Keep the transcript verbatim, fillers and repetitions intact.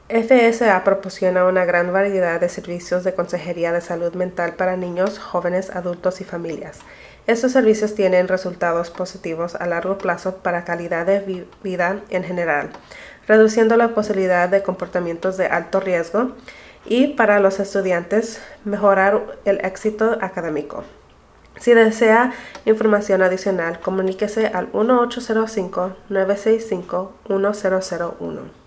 F S A proporciona una gran variedad de servicios de consejería de salud mental para niños, jóvenes, adultos y familias. Estos servicios tienen resultados positivos a largo plazo para calidad de vi- vida en general, reduciendo la posibilidad de comportamientos de alto riesgo y para los estudiantes mejorar el éxito académico. Si desea información adicional, comuníquese al uno ocho cero cinco, nueve seis cinco, uno cero cero uno.